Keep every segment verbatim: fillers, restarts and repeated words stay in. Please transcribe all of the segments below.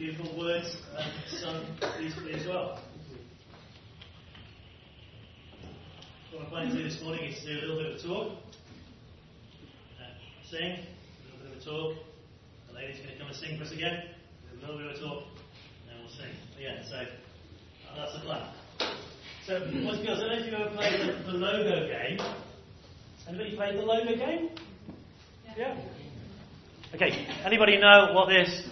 beautiful words um, sung beautifully as well. What I'm planning to do this morning is to do a little bit of a talk, uh, sing, a little bit of a talk. The lady's going to come and sing for us again. A little bit of a talk, and then we'll sing. But yeah, so uh, that's the plan. So, boys and girls, I don't know if you've ever played the, the logo game. Anybody played the logo game? Yeah. yeah. Okay. Anybody know what this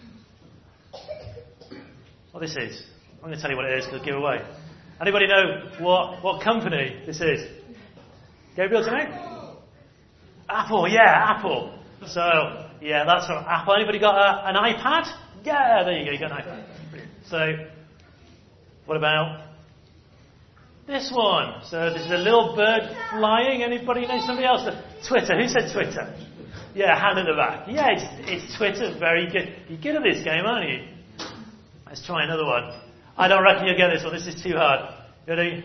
what this is? I'm going to tell you what it is because I'll give away. Anybody know what what company this is? Gabriel, do you know? Apple. Yeah, Apple. So yeah, that's from Apple. Anybody got a, an iPad? Yeah, there you go. You got an iPad. So, what about this one? So this is a little bird flying. Anybody know somebody else? Twitter. Who said Twitter? Yeah, hand in the back. Yeah, it's, it's Twitter. Very good. You're good at this game, aren't you? Let's try another one. I don't reckon you'll get this one. This is too hard. Ready?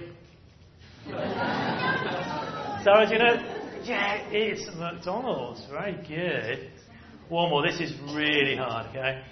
Sarah, do you know? Yeah, it's McDonald's. Very good. One more. This is really hard, okay?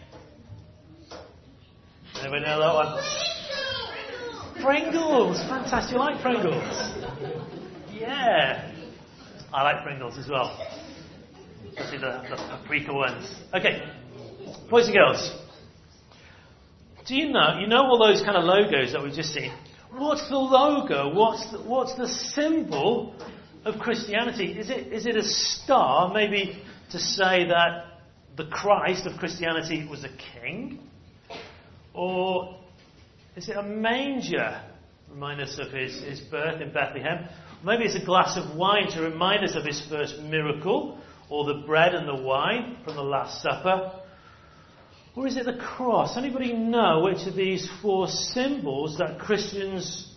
Anybody know that one? Pringles! Fantastic. You like Pringles? Yeah. I like Pringles as well. Especially the, the paprika ones. Okay. Boys and girls. Do you know, you know all those kind of logos that we've just seen? What's the logo? What's the, what's the symbol of Christianity? Is it is it a star, maybe to say that the Christ of Christianity was a king? Or is it a manger? Remind us of his, his birth in Bethlehem. Maybe it's a glass of wine to remind us of his first miracle. Or the bread and the wine from the Last Supper. Or is it the cross? Anybody know which of these four symbols that Christians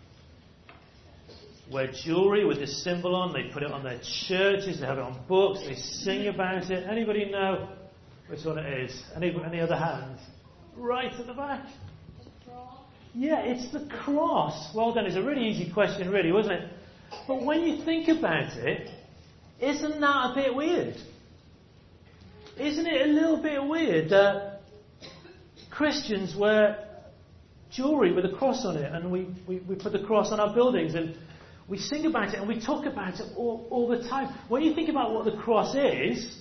wear jewellery with this symbol on? They put it on their churches, they have it on books, they sing about it. Anybody know which one it is? Any, any other hands? Right at the back. Yeah, it's the cross. Well done. It's a really easy question, really, wasn't it? But when you think about it, isn't that a bit weird? Isn't it a little bit weird that Christians wear jewellery with a cross on it, and we, we, we put the cross on our buildings, and we sing about it, and we talk about it all, all the time. When you think about what the cross is,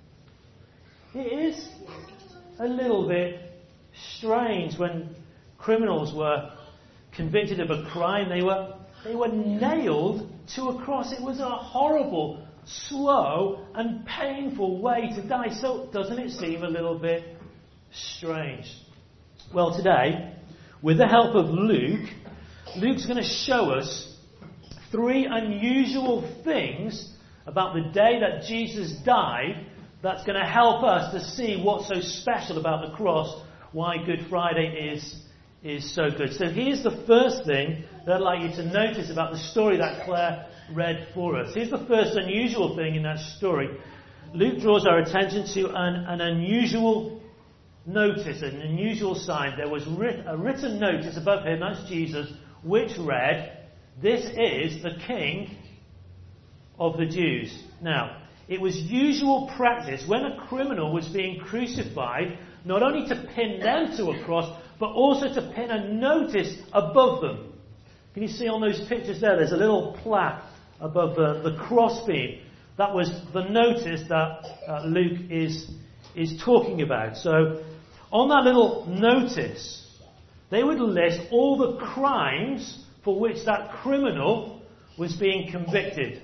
it is a little bit strange. When criminals were convicted of a crime, they were they were nailed to a cross. It was a horrible, slow and painful way to die. So doesn't it seem a little bit strange? Well, today, with the help of Luke, Luke's going to show us three unusual things about the day that Jesus died that's going to help us to see what's so special about the cross, why Good Friday is is so good. So here's the first thing that I'd like you to notice about the story that Claire read for us. Here's the first unusual thing in that story. Luke draws our attention to an, an unusual notice, an unusual sign. There was writ, a written notice above him, that's Jesus, which read, "This is the King of the Jews." Now, it was usual practice when a criminal was being crucified, not only to pin them to a cross, but also to pin a notice above them. Can you see on those pictures there? There's a little plaque above the, the crossbeam. That was the notice that uh, Luke is, is talking about. So, on that little notice, they would list all the crimes for which that criminal was being convicted.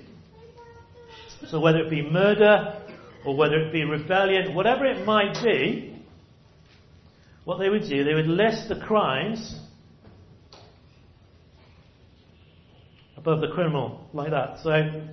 So whether it be murder, or whether it be rebellion, whatever it might be, what they would do, they would list the crimes above the criminal, like that. So, on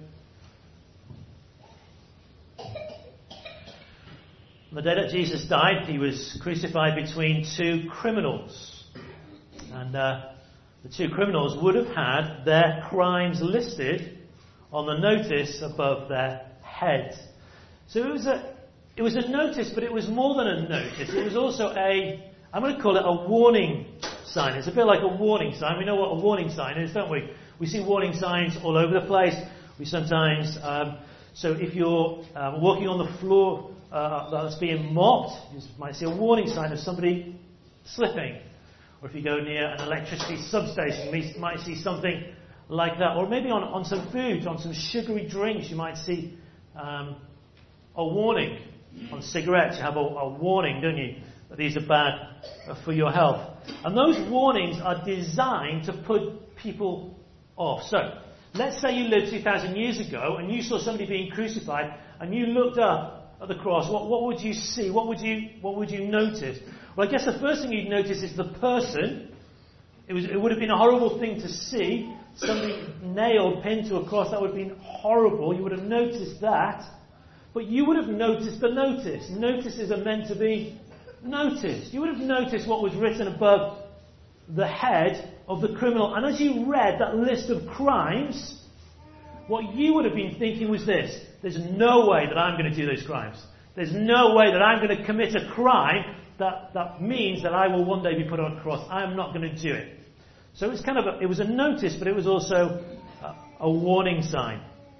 the day that Jesus died, he was crucified between two criminals. And uh, the two criminals would have had their crimes listed on the notice above their heads. So it was a it was a notice, but it was more than a notice. It was also a, I'm going to call it a warning sign. It's a bit like a warning sign. We know what a warning sign is, don't we? We see warning signs all over the place. We sometimes um, So if you're um, walking on the floor uh, that's being mopped, you might see a warning sign of somebody slipping. Or if you go near an electricity substation, you might see something like that. Or maybe on, on some food, on some sugary drinks, you might see um, a warning. On cigarettes, you have a, a warning, don't you? That these are bad for your health. And those warnings are designed to put people off. So, let's say you lived two thousand years ago and you saw somebody being crucified and you looked up at the cross. What, what would you see? What would you, what would you notice? Well, I guess the first thing you'd notice is the person. It, was, it would have been a horrible thing to see. Somebody nailed, pinned to a cross. That would have been horrible. You would have noticed that. But you would have noticed the notice. Notices are meant to be noticed. You would have noticed what was written above the head of the criminal. And as you read that list of crimes, what you would have been thinking was this: there's no way that I'm going to do those crimes. There's no way that I'm going to commit a crime that, that means that I will one day be put on a cross. I am not going to do it. So it's kind of a, it was a notice, but it was also a, a warning sign.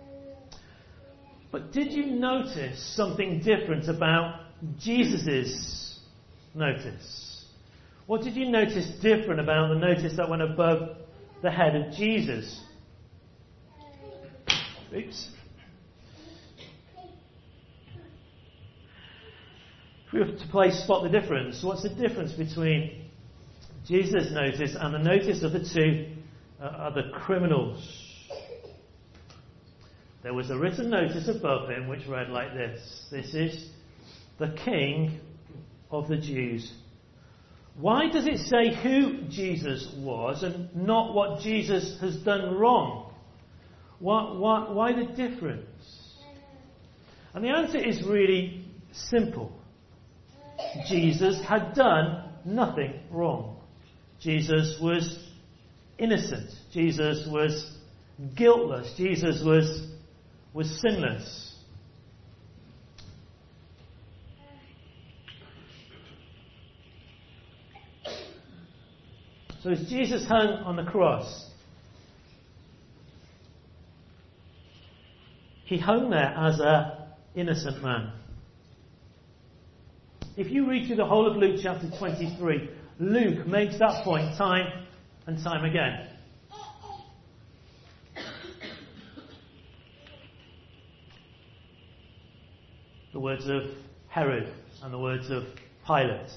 But did you notice something different about Jesus' notice? What did you notice different about the notice that went above the head of Jesus? Oops. If we were to play Spot the Difference, what's the difference between Jesus' notice and the notice of the two uh, other criminals? There was a written notice above him which read like this: "This is the King of the Jews." Why does it say who Jesus was and not what Jesus has done wrong? Why, why, why the difference? And the answer is really simple. Jesus had done nothing wrong. Jesus was innocent. Jesus was guiltless. Jesus was, was sinless. So as Jesus hung on the cross, he hung there as an innocent man. If you read through the whole of Luke chapter twenty-three, Luke makes that point time and time again. The words of Herod and the words of Pilate.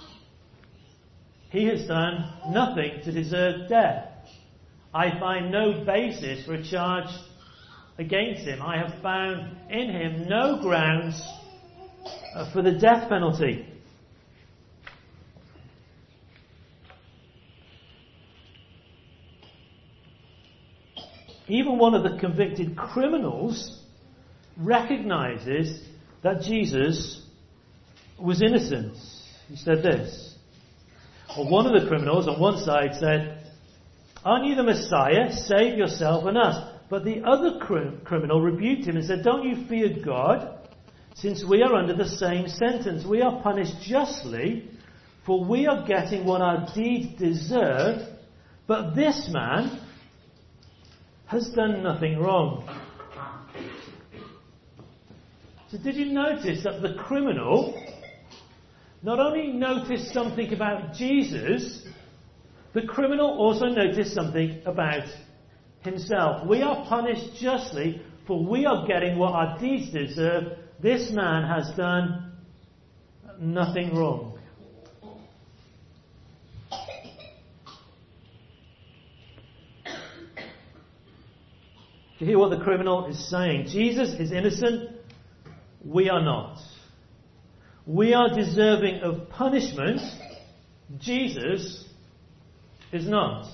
He has done nothing to deserve death. I find no basis for a charge against him. I have found in him no grounds for the death penalty. Even one of the convicted criminals recognizes that Jesus was innocent. He said this. Or one of the criminals on one side said, "Aren't you the Messiah? Save yourself and us." But the other crim- criminal rebuked him and said, "Don't you fear God, since we are under the same sentence? We are punished justly, for we are getting what our deeds deserve, but this man has done nothing wrong." So did you notice that the criminal not only noticed something about Jesus, the criminal also noticed something about himself? We are punished justly, for we are getting what our deeds deserve. This man has done nothing wrong. Do you hear what the criminal is saying? Jesus is innocent. We are not. We are deserving of punishment. Jesus is not.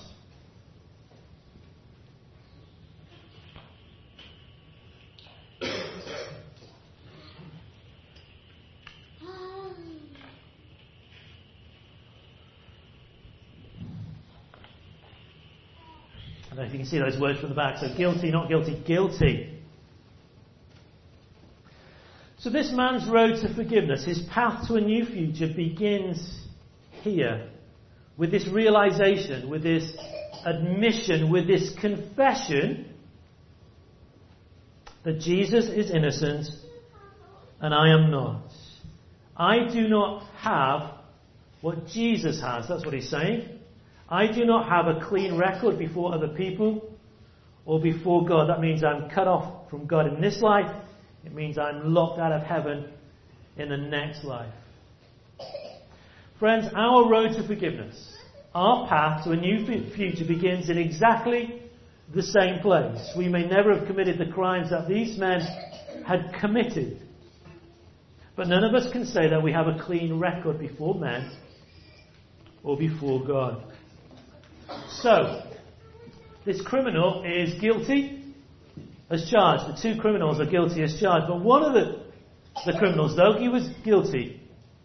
I don't know if you can see those words from the back. So guilty, not guilty, guilty. So this man's road to forgiveness, his path to a new future, begins here with this realization, with this admission, with this confession that Jesus is innocent and I am not. I do not have what Jesus has. That's what he's saying. I do not have a clean record before other people or before God. That means I'm cut off from God in this life. It means I'm locked out of heaven in the next life. Friends, our road to forgiveness, our path to a new future begins in exactly the same place. We may never have committed the crimes that these men had committed. But none of us can say that we have a clean record before men or before God. So, this criminal is guilty as charged. The two criminals are guilty as charged. But one of the, the criminals, though he was guilty,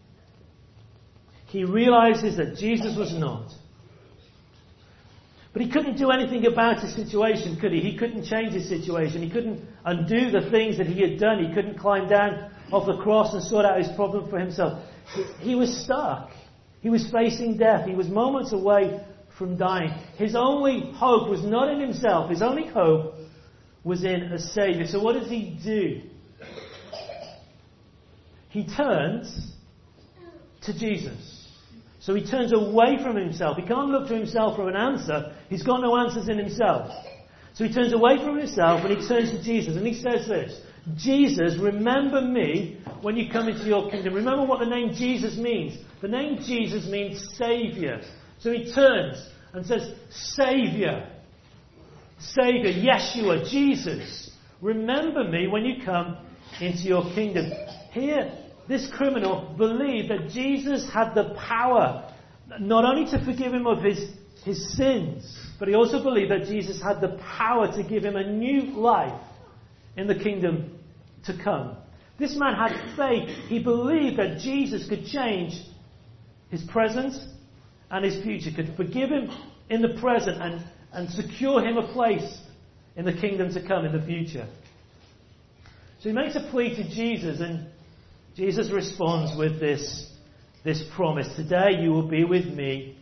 he realizes that Jesus was not. But he couldn't do anything about his situation, could he? He couldn't change his situation. He couldn't undo the things that he had done. He couldn't climb down off the cross and sort out his problem for himself. He, he was stuck. He was facing death. He was moments away from dying. His only hope was not in himself. His only hope was in a Saviour. So what does he do? He turns to Jesus. So he turns away from himself. He can't look to himself for an answer. He's got no answers in himself. So he turns away from himself and he turns to Jesus. And he says this, Jesus, remember me when you come into your kingdom. Remember what the name Jesus means. The name Jesus means Saviour. So he turns and says, Saviour. Saviour, Yeshua, Jesus. Remember me when you come into your kingdom. Here, this criminal believed that Jesus had the power not only to forgive him of his, his sins, but he also believed that Jesus had the power to give him a new life in the kingdom to come. This man had faith. He believed that Jesus could change his present and his future, could forgive him in the present and, and secure him a place in the kingdom to come in the future. So he makes a plea to Jesus, and Jesus responds with this, this promise. Today you will be with me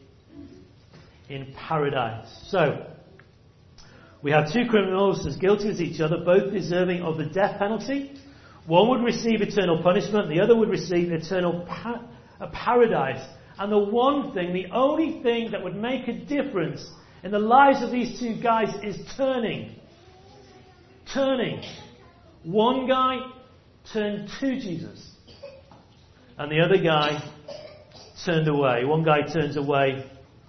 in paradise. So, we have two criminals as guilty as each other, both deserving of the death penalty. One would receive eternal punishment, the other would receive eternal pa- a paradise. And the one thing, the only thing that would make a difference in the lives of these two guys is turning. Turning. One guy turned to Jesus, and the other guy turned away. One guy turns away.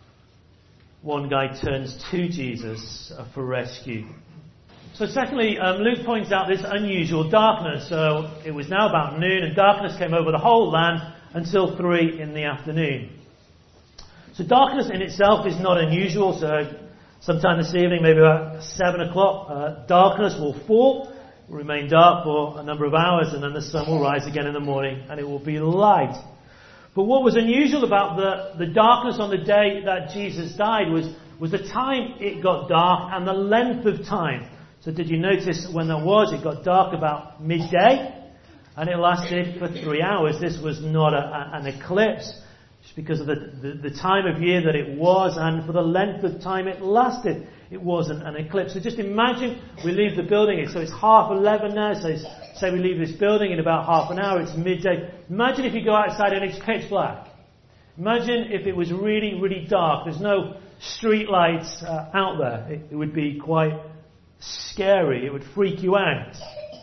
One guy turns to Jesus for rescue. So secondly, um, Luke points out this unusual darkness. So it was now about noon, and darkness came over the whole land until three in the afternoon. So darkness in itself is not unusual. So sometime this evening, maybe about seven o'clock, uh, darkness will fall. It will remain dark for a number of hours, and then the sun will rise again in the morning, and it will be light. But what was unusual about the, the darkness on the day that Jesus died was, was the time it got dark and the length of time. So did you notice when that was? It got dark about midday, and it lasted for three hours. This was not a, a, an eclipse, just because of the, the, the time of year that it was, and for the length of time it lasted. It wasn't an eclipse. So just imagine we leave the building. So it's half eleven now. So say we leave this building in about half an hour. It's midday. Imagine if you go outside and it's pitch black. Imagine if it was really, really dark. There's no street lights uh, out there. It, it would be quite scary. It would freak you out.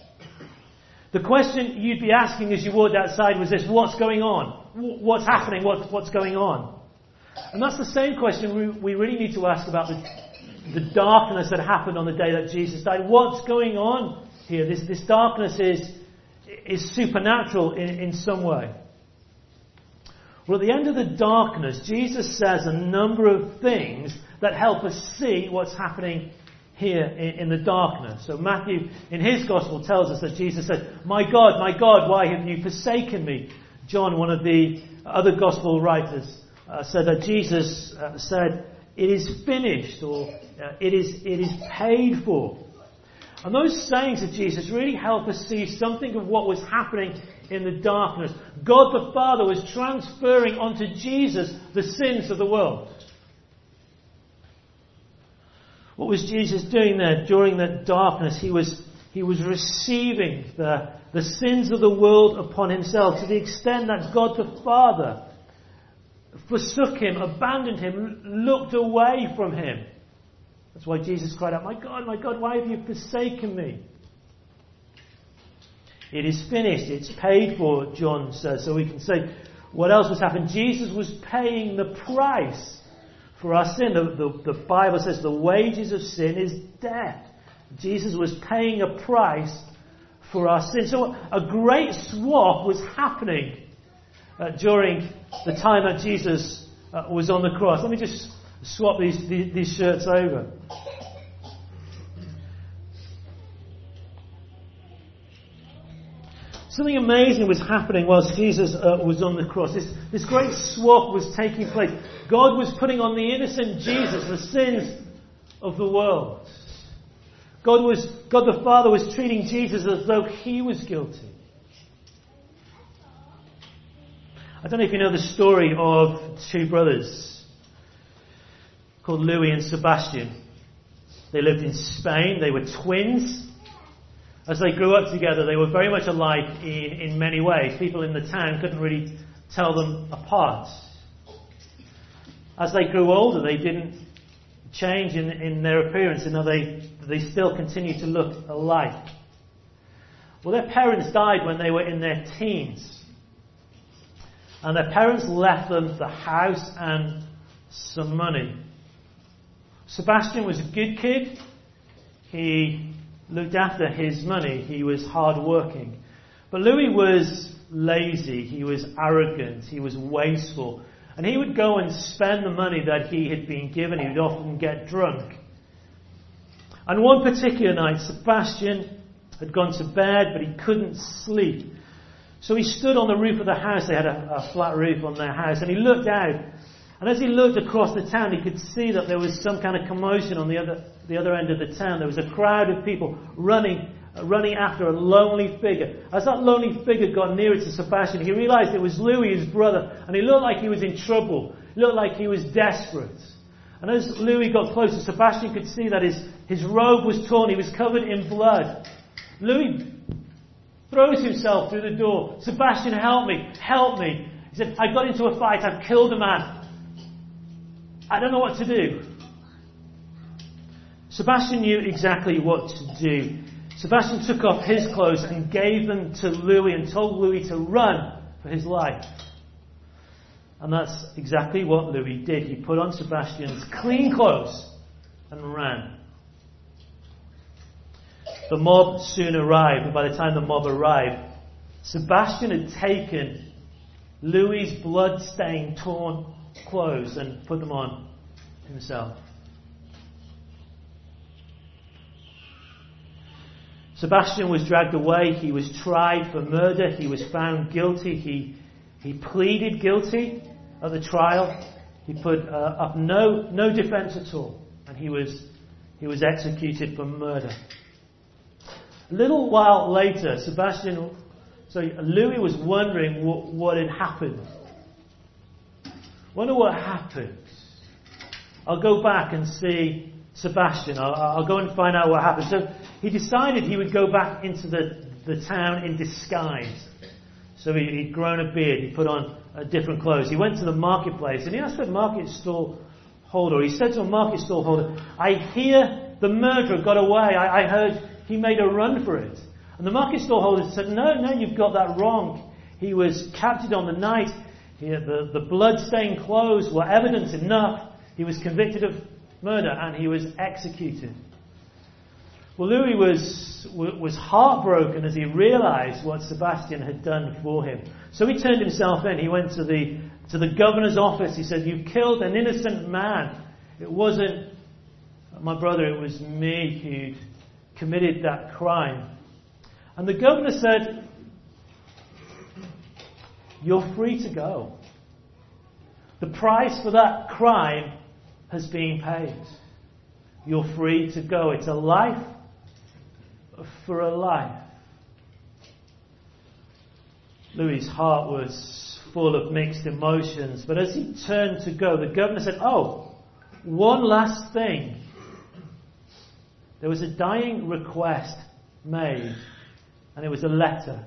The question you'd be asking as you walked outside was this: what's going on? What's happening? What's, what's going on? And that's the same question we, we really need to ask about the the darkness that happened on the day that Jesus died. What's going on here? This, this darkness is, is supernatural in, in some way. Well, at the end of the darkness, Jesus says a number of things that help us see what's happening here in, in the darkness. So Matthew, in his gospel, tells us that Jesus said, "My God, my God, why have you forsaken me?" John, one of the other gospel writers, uh, said that Jesus uh, said, "It is finished," or uh, it is it is paid for. And those sayings of Jesus really help us see something of what was happening in the darkness. God the Father was transferring onto Jesus the sins of the world. What was Jesus doing there during that darkness? He was He was receiving the, the sins of the world upon himself, to the extent that God the Father forsook him, abandoned him, looked away from him. That's why Jesus cried out, "My God, my God, why have you forsaken me?" It is finished. It's paid for, John says. So we can say, what else was happening? Jesus was paying the price for our sin. The, the, the Bible says the wages of sin is death. Jesus was paying a price for our sin. So a great swap was happening uh, during the time that Jesus uh, was on the cross. Let me just swap these, these, these shirts over. Something amazing was happening whilst Jesus uh, was on the cross. This, this great swap was taking place. God was putting on the innocent Jesus the sins of the world. God was, God the Father was treating Jesus as though he was guilty. I don't know if you know the story of two brothers called Louis and Sebastian. They lived in Spain. They were twins. As they grew up together, they were very much alike in, in many ways. People in the town couldn't really tell them apart. As they grew older, they didn't change in, in their appearance, and they, they still continued to look alike. Well, their parents died when they were in their teens. And their parents left them the house and some money. Sebastian was a good kid. He looked after his money. He was hard-working. But Louis was lazy. He was arrogant. He was wasteful. And he would go and spend the money that he had been given. He would often get drunk. And one particular night, Sebastian had gone to bed, but he couldn't sleep. So he stood on the roof of the house. They had a, a flat roof on their house. And he looked out. And as he looked across the town, he could see that there was some kind of commotion on the other the other end of the town. There was a crowd of people running uh, running after a lonely figure. As that lonely figure got nearer to Sebastian, he realized it was Louis, his brother, and he looked like he was in trouble. He looked like he was desperate. And as Louis got closer, Sebastian could see that his, his robe was torn. He was covered in blood. Louis throws himself through the door. "Sebastian, help me, help me." He said, "I got into a fight. I've killed a man. I don't know what to do." Sebastian knew exactly what to do. Sebastian took off his clothes and gave them to Louis and told Louis to run for his life. And that's exactly what Louis did. He put on Sebastian's clean clothes and ran. The mob soon arrived, and by the time the mob arrived, Sebastian had taken Louis' blood-stained, torn clothes and put them on himself. Sebastian was dragged away. He was tried for murder. He was found guilty. He he pleaded guilty at the trial. He put uh, up no no defence at all, and he was he was executed for murder. A little while later, Sebastian, so Louis was wondering what, what had happened. Wonder what happened. I'll go back and see Sebastian. I'll, I'll go and find out what happened. So he decided he would go back into the, the town in disguise. So he, he'd grown a beard. He put on uh, different clothes. He went to the marketplace and he asked the market stall holder. He said to a market stall holder, "I hear the murderer got away. I, I heard he made a run for it." And the market stall holder said, "No, no, you've got that wrong. He was captured on the night. He had the, the blood-stained clothes were evidence enough. He was convicted of murder and he was executed." Well, Louis was was heartbroken as he realized what Sebastian had done for him. So he turned himself in. He went to the to the governor's office. He said, "You've killed an innocent man. It wasn't my brother, it was me who committed that crime." And the governor said, "You're free to go. The price for that crime has been paid. You're free to go. It's a life for a life." Louis' heart was full of mixed emotions, but as he turned to go, the governor said, "Oh, one last thing. There was a dying request made. And it was a letter.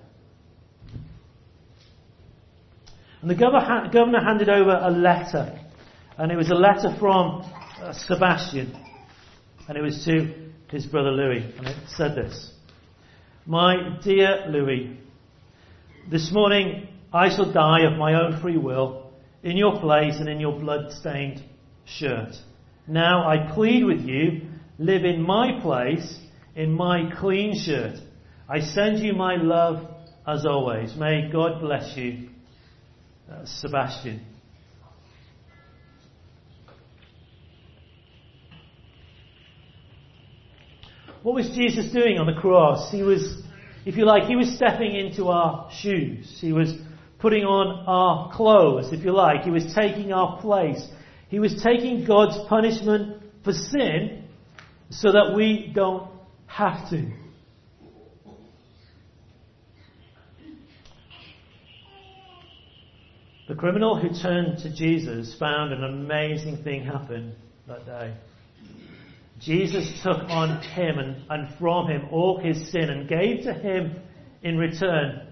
And the governor, governor handed over a letter. And it was a letter from uh, Sebastian. And it was to his brother Louis. And it said this: "My dear Louis, this morning I shall die of my own free will in your place and in your blood-stained shirt. Now I plead with you, live in my place, in my clean shirt. I send you my love as always. May God bless you, uh, Sebastian." What was Jesus doing on the cross? He was, if you like, he was stepping into our shoes. He was putting on our clothes, if you like. He was taking our place. He was taking God's punishment for sin so that we don't have to. The criminal who turned to Jesus found an amazing thing happen that day. Jesus took on him and, and from him all his sin and gave to him in return.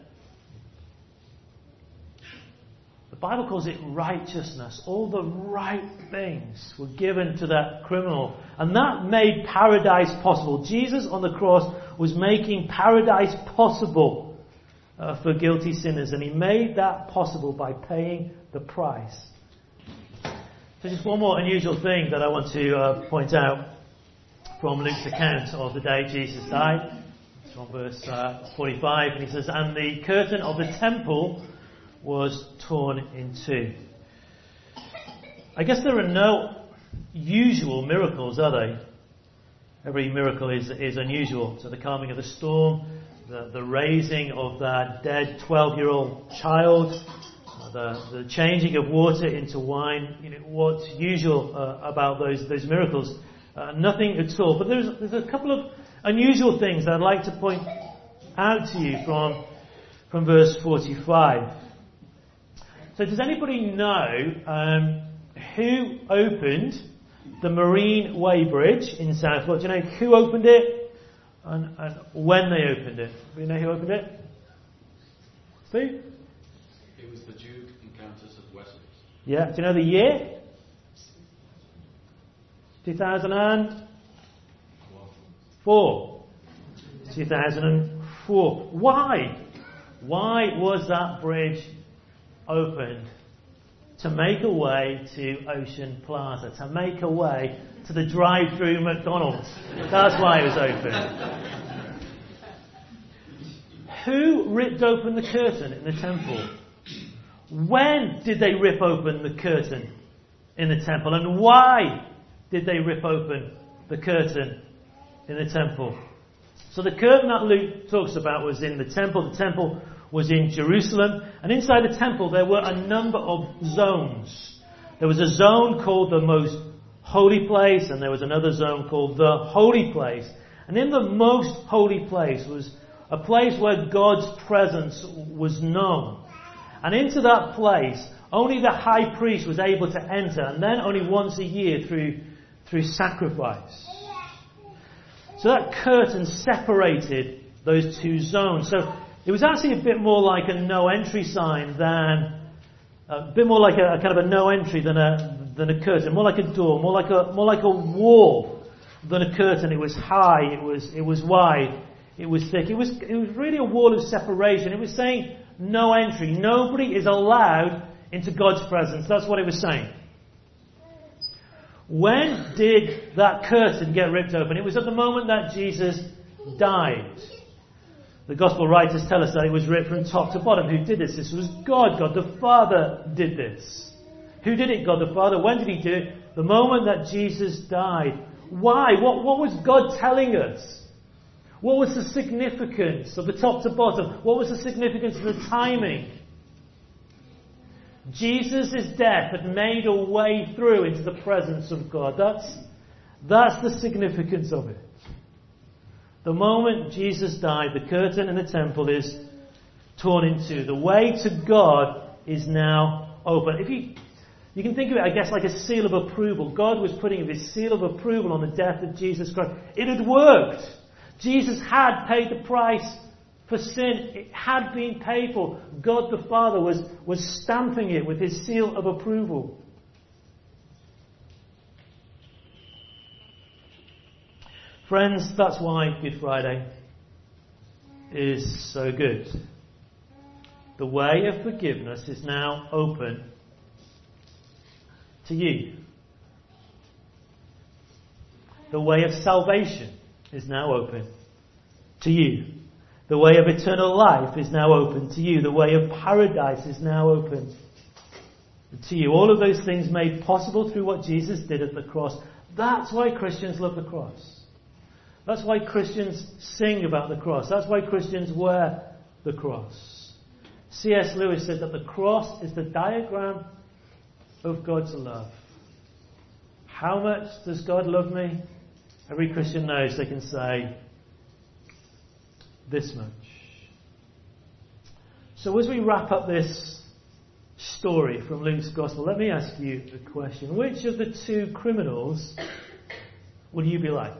The Bible calls it righteousness. All the right things were given to that criminal. And that made paradise possible. Jesus on the cross was making paradise possible uh, for guilty sinners. And he made that possible by paying the price. So just one more unusual thing that I want to uh, point out from Luke's account of the day Jesus died. It's from verse uh, forty-five, and he says, "And the curtain of the temple was torn in two." I guess there are no usual miracles, are they? Every miracle is is unusual. So the calming of the storm, the, the raising of that dead twelve-year-old child, the, the changing of water into wine. You know, what's usual uh, about those those miracles? Uh, nothing at all. But there's, there's a couple of unusual things that I'd like to point out to you from, from verse forty-five. So does anybody know um, who opened the Marine Way Bridge in Southport? Do you know who opened it and, and when they opened it? Do you know who opened it? Steve? It was the Duke and Countess of Wessex. Yeah. Do you know the year? two thousand four. two thousand four. Why? Why was that bridge opened? To make a way to Ocean Plaza. To make a way to the drive-through McDonald's. That's why it was open. Who ripped open the curtain in the temple? When did they rip open the curtain in the temple? And why did they rip open the curtain in the temple? So the curtain that Luke talks about was in the temple. The temple was in Jerusalem. And inside the temple there were a number of zones. There was a zone called the most holy place, and there was another zone called the holy place. And in the most holy place was a place where God's presence was known. And into that place only the high priest was able to enter, and then only once a year through through sacrifice. So that curtain separated those two zones. So it was actually a bit more like a no entry sign than a bit more like a, a kind of a no entry than a than a curtain, more like a door, more like a more like a wall than a curtain. It was high, it was it was wide, it was thick. It was it was really a wall of separation. It was saying no entry. Nobody is allowed into God's presence. That's what it was saying. When did that curtain get ripped open? It was at the moment that Jesus died. The Gospel writers tell us that it was ripped from top to bottom. Who did this? This was God. God the Father did this. Who did it? God the Father. When did He do it? The moment that Jesus died. Why? What, what was God telling us? What was the significance of the top to bottom? What was the significance of the timing? Jesus' death had made a way through into the presence of God. That's, that's the significance of it. The moment Jesus died, the curtain in the temple is torn in two. The way to God is now open. If you, you can think of it, I guess, like a seal of approval. God was putting His seal of approval on the death of Jesus Christ. It had worked. Jesus had paid the price for sin. It had been paid for. God the Father was, was stamping it with his seal of approval. Friends, that's why Good Friday is so good. The way of forgiveness is now open to you. The way of salvation is now open to you. The way of eternal life is now open to you. The way of paradise is now open to you. All of those things made possible through what Jesus did at the cross. That's why Christians love the cross. That's why Christians sing about the cross. That's why Christians wear the cross. C S Lewis said that the cross is the diagram of God's love. How much does God love me? Every Christian knows they can say this much. So as we wrap up this story from Luke's Gospel, let me ask you a question. Which of the two criminals will you be like?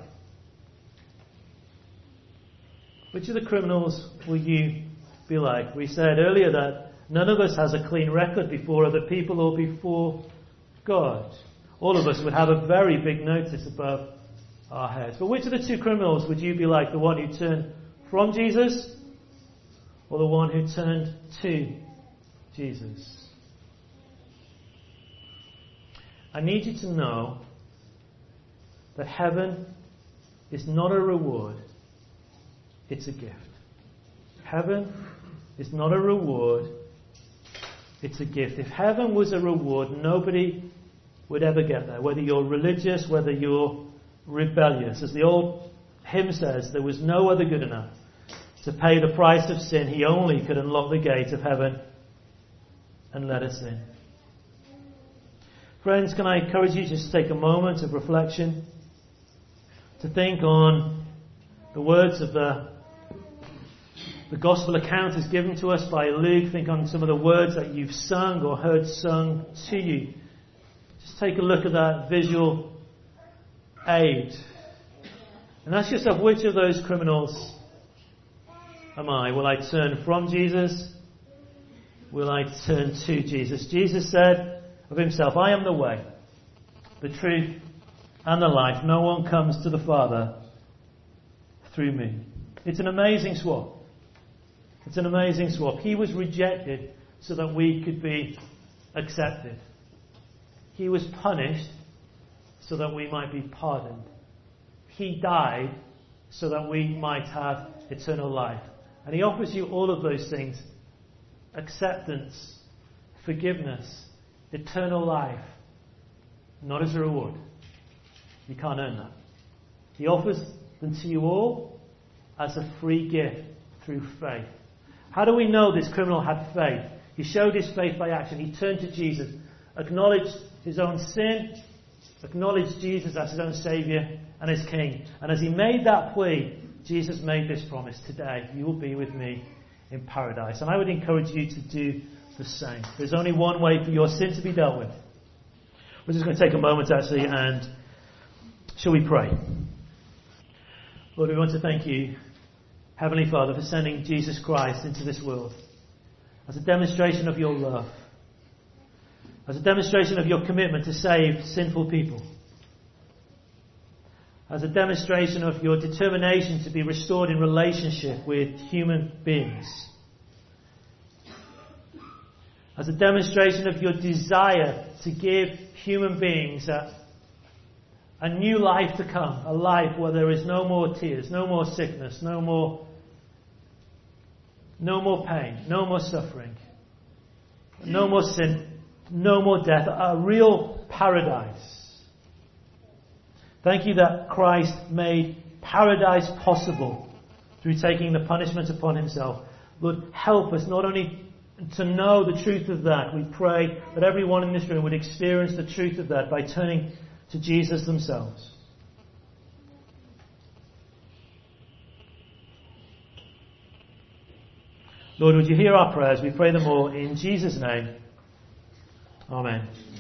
Which of the criminals will you be like? We said earlier that none of us has a clean record before other people or before God. All of us would have a very big notice above our heads. But which of the two criminals would you be like? The one who turned from Jesus or the one who turned to Jesus? I need you to know that heaven is not a reward, it's a gift. Heaven is not a reward, it's a gift. If heaven was a reward, nobody would ever get there. Whether you're religious, whether you're rebellious. As the old hymn says, there was no other good enough to pay the price of sin. He only could unlock the gate of heaven and let us in. Friends, can I encourage you just to take a moment of reflection, to think on the words of the, the gospel account as given to us by Luke. Think on some of the words that you've sung or heard sung to you. Just take a look at that visual aid. And ask yourself, which of those criminals am I? Will I turn from Jesus? Will I turn to Jesus? Jesus said of himself, I am the way, the truth, and the life. No one comes to the Father through me. It's an amazing swap. It's an amazing swap. He was rejected so that we could be accepted. He was punished so that we might be pardoned. He died so that we might have eternal life. And he offers you all of those things. Acceptance, forgiveness, eternal life. Not as a reward. You can't earn that. He offers them to you all as a free gift through faith. How do we know this criminal had faith? He showed his faith by action. He turned to Jesus, acknowledged his own sin, acknowledged Jesus as his own Saviour and his King. And as he made that plea, Jesus made this promise: today you will be with me in paradise. And I would encourage you to do the same. There's only one way for your sin to be dealt with. We're just going to take a moment actually, and shall we pray? Lord, we want to thank you, Heavenly Father, for sending Jesus Christ into this world as a demonstration of your love, as a demonstration of your commitment to save sinful people, as a demonstration of your determination to be restored in relationship with human beings, as a demonstration of your desire to give human beings a, a new life to come, a life where there is no more tears, no more sickness, no more, no more pain, no more suffering, no more sin, no more death, a real paradise. Thank you that Christ made paradise possible through taking the punishment upon himself. Lord, help us not only to know the truth of that, we pray that everyone in this room would experience the truth of that by turning to Jesus themselves. Lord, would you hear our prayers? We pray them all in Jesus' name. Amen.